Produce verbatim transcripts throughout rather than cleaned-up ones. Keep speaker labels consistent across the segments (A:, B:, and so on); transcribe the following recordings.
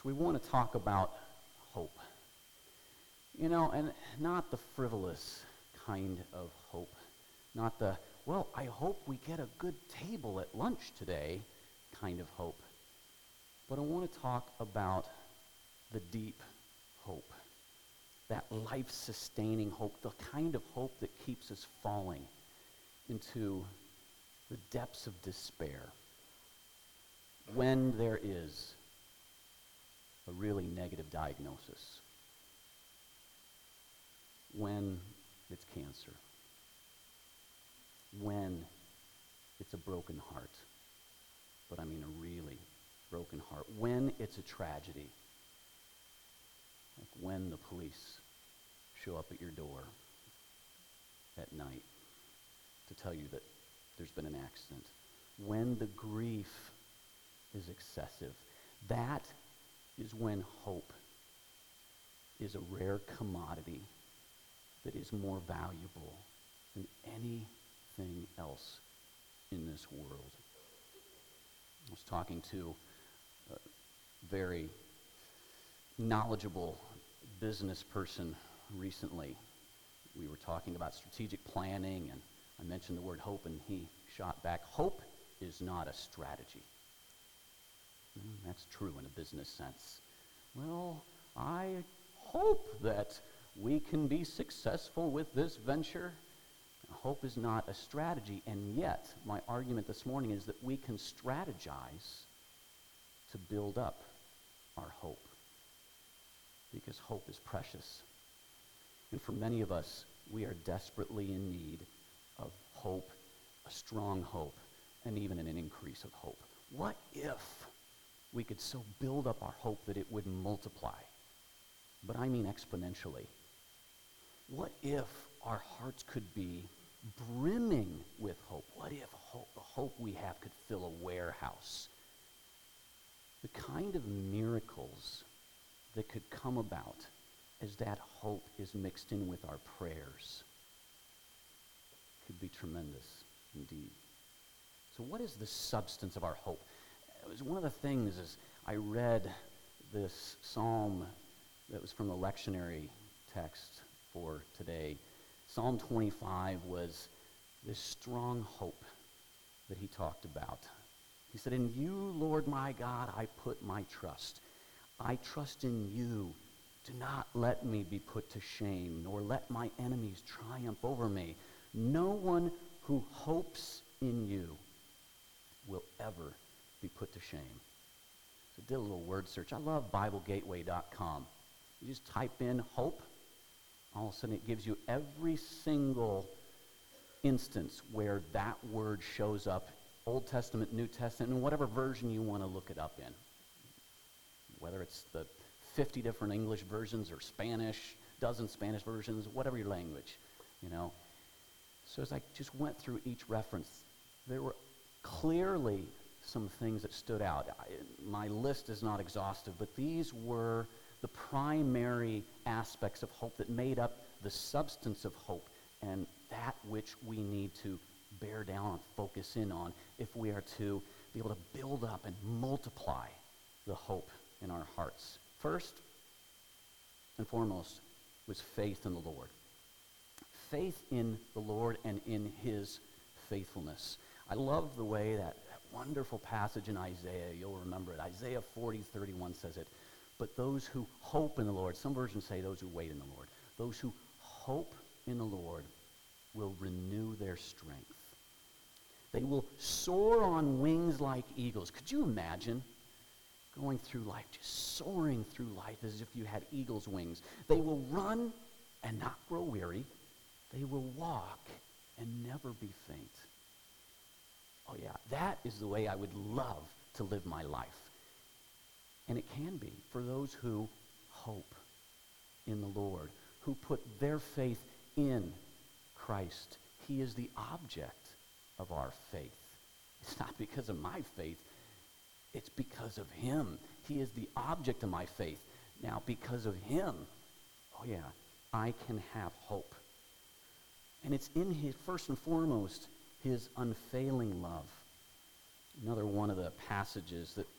A: We want to talk about hope. You know, and not the frivolous kind of hope. Not the, well, I hope we get a good table at lunch today kind of hope. But I want to talk about the deep hope. That life-sustaining hope, the kind of hope that keeps us falling into the depths of despair when there is a really negative diagnosis, when it's cancer, when it's a broken heart, but I mean a really broken heart, when it's a tragedy, like when the police show up at your door at night to tell you that there's been an accident, when the grief is excessive. That is when hope is a rare commodity that is more valuable than anything else in this world. I was talking to a very knowledgeable business person recently. We were talking about strategic planning, and I mentioned the word hope, and he shot back, hope is not a strategy. Mm, that's true in a business sense. Well, I hope that we can be successful with this venture. Hope is not a strategy, and yet my argument this morning is that we can strategize to build up our hope, because hope is precious. And for many of us, we are desperately in need of hope, a strong hope, and even an increase of hope. What if we could so build up our hope that it would multiply? But I mean exponentially. What if our hearts could be brimming with hope? What if hope, the hope we have could fill a warehouse? The kind of miracles that could come about as that hope is mixed in with our prayers could be tremendous indeed. So what is the substance of our hope? It was one of the things as I read this psalm that was from the lectionary text for today. Psalm twenty-five was this strong hope that he talked about. He said, "In you, Lord my God, I put my trust. I trust in you. Do not let me be put to shame, nor let my enemies triumph over me. No one who hopes in you will ever be put to shame." So I did a little word search. I love Bible Gateway dot com. You just type in hope. All of a sudden it gives you every single instance where that word shows up, Old Testament, New Testament, and whatever version you want to look it up in. Whether it's the fifty different English versions or Spanish, dozen Spanish versions, whatever your language, you know. So as I just went through each reference, there were clearly some things that stood out. I, my list is not exhaustive, but these were the primary aspects of hope that made up the substance of hope and that which we need to bear down and focus in on if we are to be able to build up and multiply the hope in our hearts. First and foremost was faith in the Lord. Faith in the Lord and in his faithfulness. I love the way that, that wonderful passage in Isaiah, you'll remember it. Isaiah forty thirty-one says it. But those who hope in the Lord, some versions say those who wait in the Lord, those who hope in the Lord will renew their strength. They will soar on wings like eagles. Could you imagine going through life, just soaring through life as if you had eagle's wings? They will run and not grow weary. They will walk and never be faint. Oh yeah, that is the way I would love to live my life. And it can be for those who hope in the Lord, who put their faith in Christ. He is the object of our faith. It's not because of my faith. It's because of him. He is the object of my faith. Now, because of him, oh yeah, I can have hope. And it's in his, first and foremost, his unfailing love. Another one of the passages that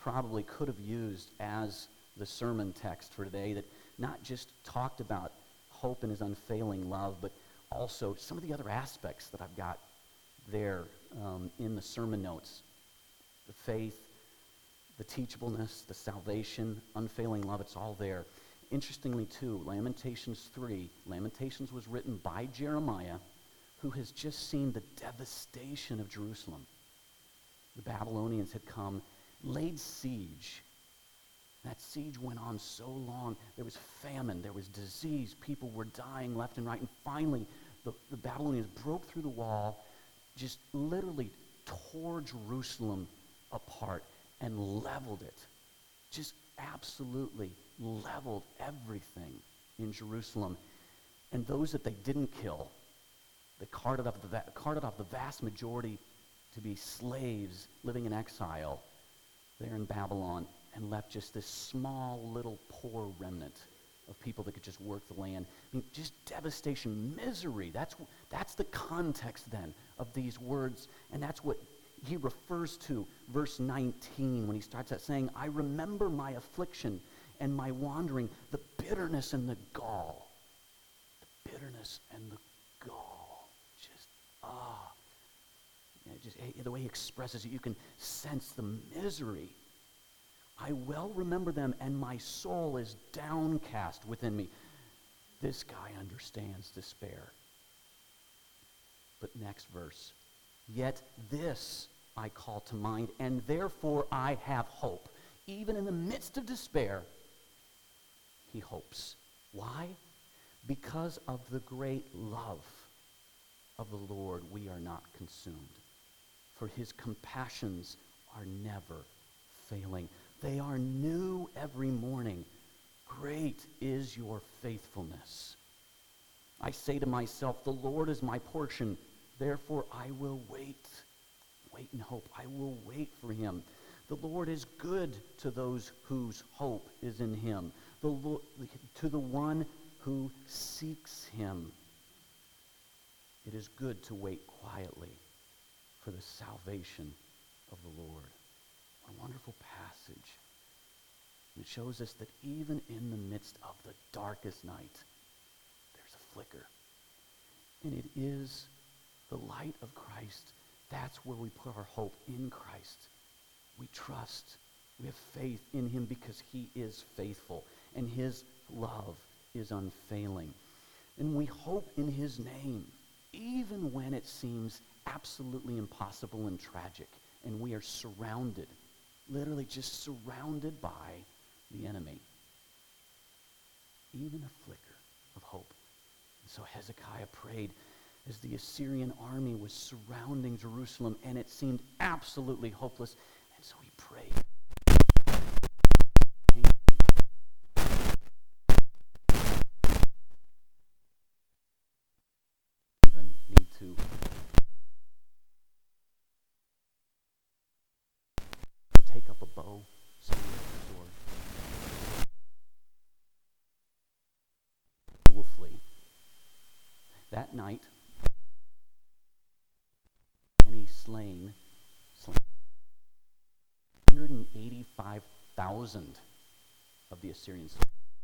A: probably could have used as the sermon text for today, that not just talked about hope and his unfailing love, but also some of the other aspects that I've got there um, in the sermon notes. The faith, the teachableness, the salvation, unfailing love, it's all there. Interestingly, too, Lamentations three, Lamentations was written by Jeremiah, who has just seen the devastation of Jerusalem. The Babylonians had come, laid siege. That siege went on so long. There was famine, there was disease, people were dying left and right, and finally the, the Babylonians broke through the wall, just literally tore Jerusalem apart and leveled it. Just absolutely leveled everything in Jerusalem. And those that they didn't kill, they carted off the, va- carted off the vast majority to be slaves living in exile there in Babylon, and left just this small little poor remnant of people that could just work the land. I mean, just devastation, misery. That's, that's the context then of these words, and that's what he refers to, verse nineteen, when he starts out saying, I remember my affliction and my wandering, the bitterness and the gall. The bitterness and the gall. Just, ah. You know, just eh, the way he expresses it, you can sense the misery. I well remember them, and my soul is downcast within me. This guy understands despair. But next verse. Yet this I call to mind, and therefore I have hope. Even in the midst of despair, he hopes. Why? Because of the great love of the Lord, we are not consumed. For his compassions are never failing. They are new every morning. Great is your faithfulness. I say to myself, the Lord is my portion, therefore I will wait. Wait and hope. I will wait for him. The Lord is good to those whose hope is in him, the Lord, to the one who seeks him. It is good to wait quietly for the salvation of the Lord. What a wonderful passage. And it shows us that even in the midst of the darkest night, there's a flicker. And it is the light of Christ. That's where we put our hope, in Christ. We trust. We have faith in him because he is faithful. And his love is unfailing. And we hope in his name, even when it seems absolutely impossible and tragic, and we are surrounded, literally just surrounded by the enemy. Even a flicker of hope. And so Hezekiah prayed as the Assyrian army was surrounding Jerusalem, and it seemed absolutely hopeless, and so he prayed. Even need to take up a bow, sword, sword. You will flee. That night, any slain, slain. one hundred eighty-five thousand of the Assyrians.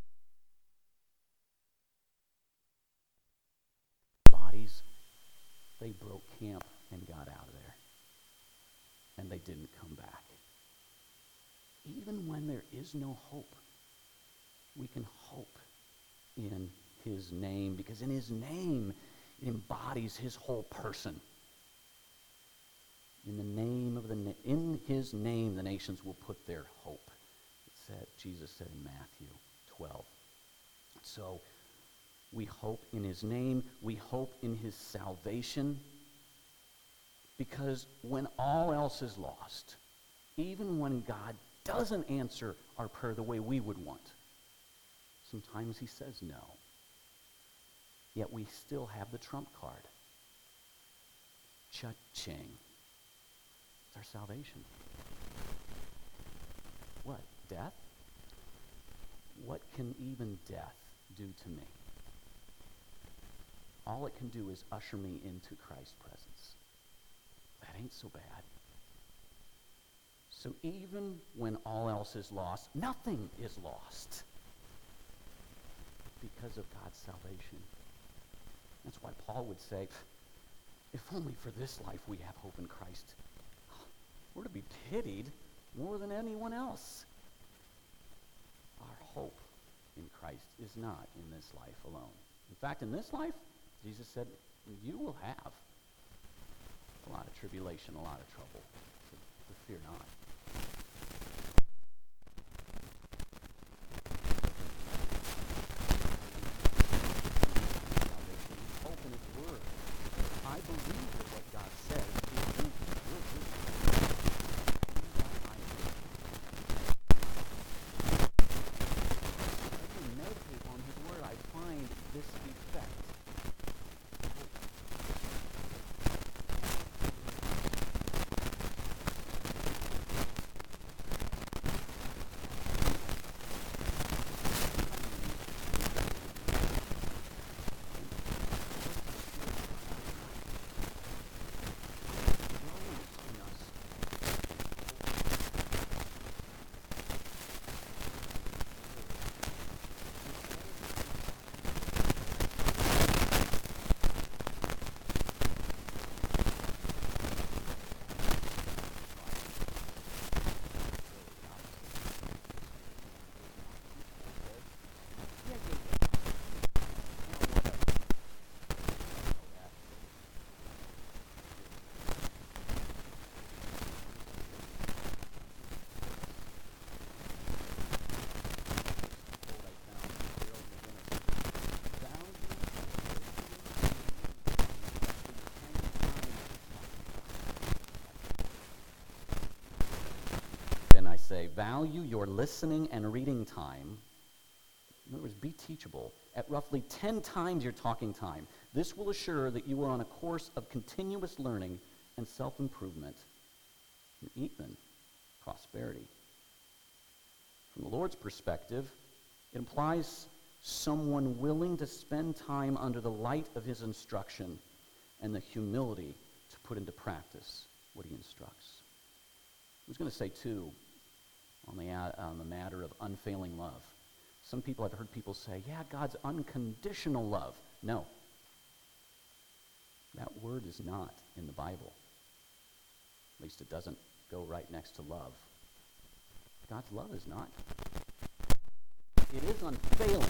A: Bodies, they broke camp and got out of there. And they didn't come back. Even when there is no hope, we can hope in his name, because in his name it embodies his whole person. In the name of the na- in his name the nations will put their hope. It said, Jesus said in Matthew twelve. So we hope in his name, we hope in his salvation, because when all else is lost, even when God doesn't answer our prayer the way we would want, sometimes he says no. Yet we still have the trump card. Cha-ching. It's our salvation. What? Death? What can even death do to me? All it can do is usher me into Christ's presence. That ain't so bad. So even when all else is lost, nothing is lost because of God's salvation. That's why Paul would say, if only for this life we have hope in Christ. We're to be pitied more than anyone else. Our hope in Christ is not in this life alone. In fact, in this life, Jesus said, you will have a lot of tribulation, a lot of trouble. So, so fear not. Hope in His Word. I believe that what God says is true. Will do. As we meditate on His Word, I find this effect. Say, value your listening and reading time. In other words, be teachable at roughly ten times your talking time. This will assure that you are on a course of continuous learning and self-improvement, and even prosperity. From the Lord's perspective, it implies someone willing to spend time under the light of His instruction and the humility to put into practice what He instructs. I was going to say, too, on the, uh, on the matter of unfailing love. Some people, I've heard people say, yeah, God's unconditional love. No. That word is not in the Bible. At least it doesn't go right next to love. God's love is not. It is unfailing.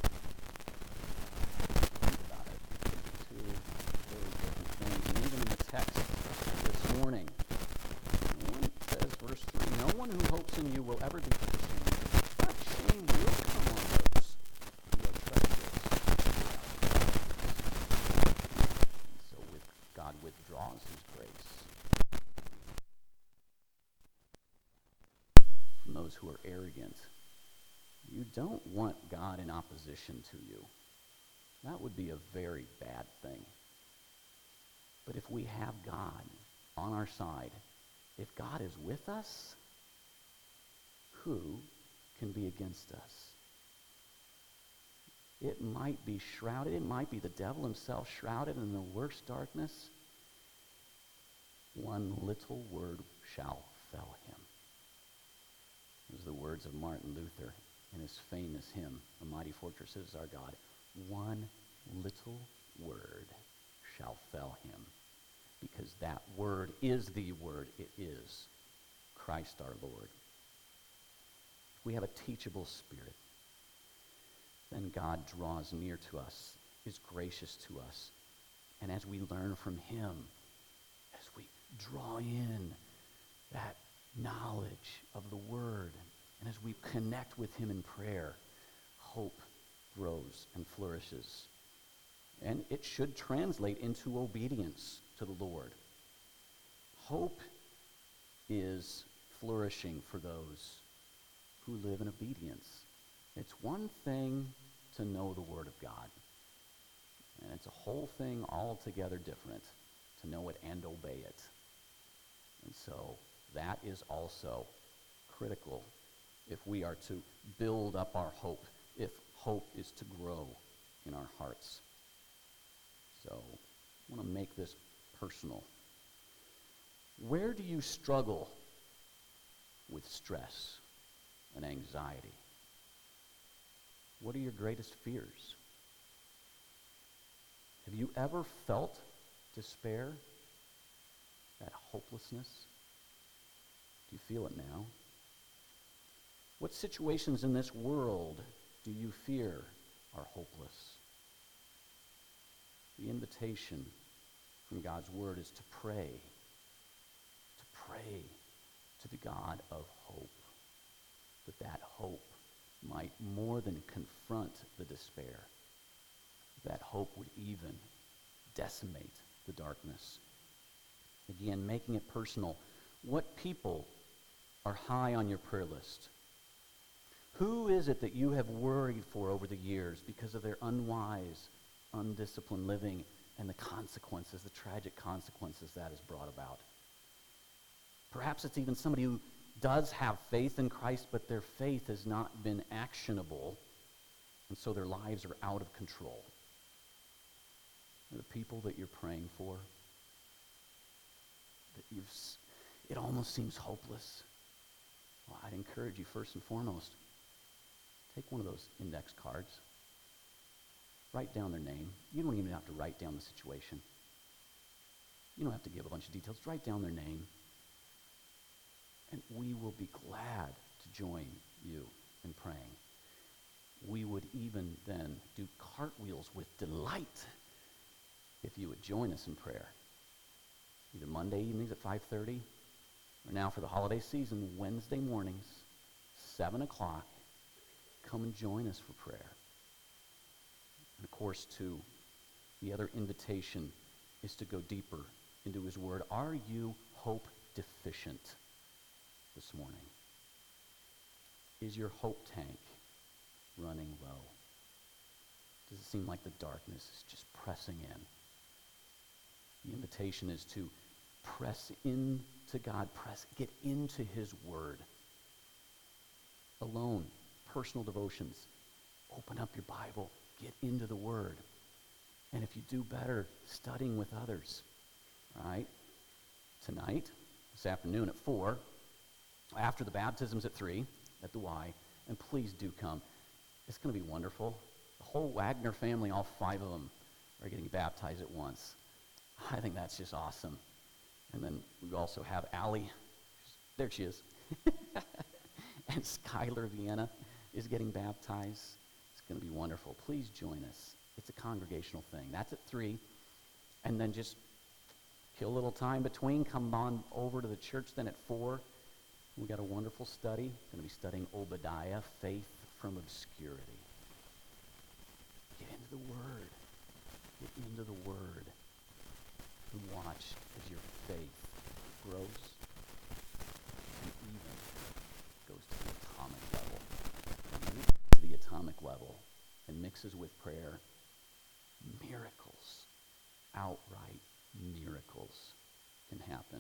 A: Think about it. Two very different things. And even in the text this morning, verse three, no one who hopes in you will ever be put to shame. But shame will come on those who are treacherous. And so with God withdraws His grace from those who are arrogant. You don't want God in opposition to you. That would be a very bad thing. But if we have God on our side, if God is with us, who can be against us? It might be shrouded, it might be the devil himself shrouded in the worst darkness. One little word shall fell him. Those are the words of Martin Luther in his famous hymn, "A Mighty Fortress is Our God." One little word shall fell him. Because that word is the word. It is Christ our Lord. If we have a teachable spirit, then God draws near to us, is gracious to us. And as we learn from Him, as we draw in that knowledge of the Word, and as we connect with Him in prayer, hope grows and flourishes. And it should translate into obedience to the Lord. Hope is flourishing for those who live in obedience. It's one thing to know the Word of God, and it's a whole thing altogether different to know it and obey it. And so that is also critical if we are to build up our hope, if hope is to grow in our hearts. So I want to make this personal. Where do you struggle with stress and anxiety? What are your greatest fears? Have you ever felt despair? That hopelessness? Do you feel it now? What situations in this world do you fear are hopeless? The invitation from God's word is to pray, to pray to the God of hope, that that hope might more than confront the despair, that hope would even decimate the darkness. Again, making it personal. What people are high on your prayer list? Who is it that you have worried for over the years because of their unwise, undisciplined living and the consequences, the tragic consequences that has brought about? Perhaps it's even somebody who does have faith in Christ, but their faith has not been actionable, and so their lives are out of control. The people that you're praying for, that you've, it almost seems hopeless. Well, I'd encourage you first and foremost, take one of those index cards, write down their name. You don't even have to write down the situation. You don't have to give a bunch of details. Write down their name, and we will be glad to join you in praying. We would even then do cartwheels with delight if you would join us in prayer. Either Monday evenings at five thirty, or now for the holiday season, Wednesday mornings, seven o'clock. Come and join us for prayer. And of course, too, the other invitation is to go deeper into his word. Are you hope deficient this morning? Is your hope tank running low? Does it seem like the darkness is just pressing in? The invitation is to press into God, press, get into his word. Alone, personal devotions. Open up your Bible, get into the word. And if you do better, studying with others. All right? Tonight, this afternoon at four, after the baptisms at three, at the Y, and please do come. It's going to be wonderful. The whole Wagner family, all five of them, are getting baptized at once. I think that's just awesome. And then we also have Allie. There she is. And Skylar Vienna is getting baptized. It's going to be wonderful. Please join us. It's a congregational thing. That's at three. And then just kill a little time between. Come on over to the church then at four. We got a wonderful study. Going to be studying Obadiah, Faith from Obscurity. Get into the Word. Get into the Word. And watch as your faith grows and even goes to the atomic level. And to the atomic level and mixes with prayer, miracles, outright miracles can happen.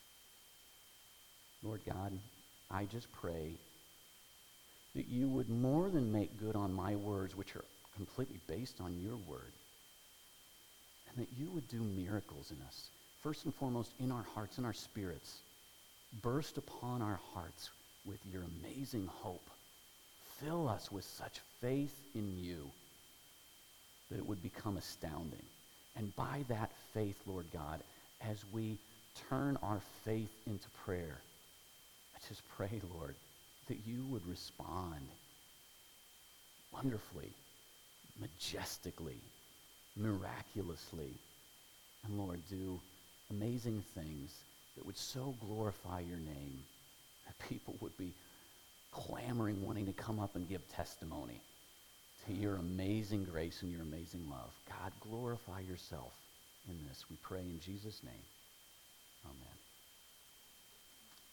A: Lord God, I just pray that you would more than make good on my words, which are completely based on your word, and that you would do miracles in us. First and foremost, in our hearts, in our spirits. Burst upon our hearts with your amazing hope. Fill us with such faith in you that it would become astounding. And by that faith, Lord God, as we turn our faith into prayer, I just pray, Lord, that you would respond wonderfully, majestically, miraculously, and Lord, do amazing things that would so glorify your name that people would be clamoring, wanting to come up and give testimony to your amazing grace and your amazing love. God, glorify yourself in this. We pray in Jesus' name. Amen.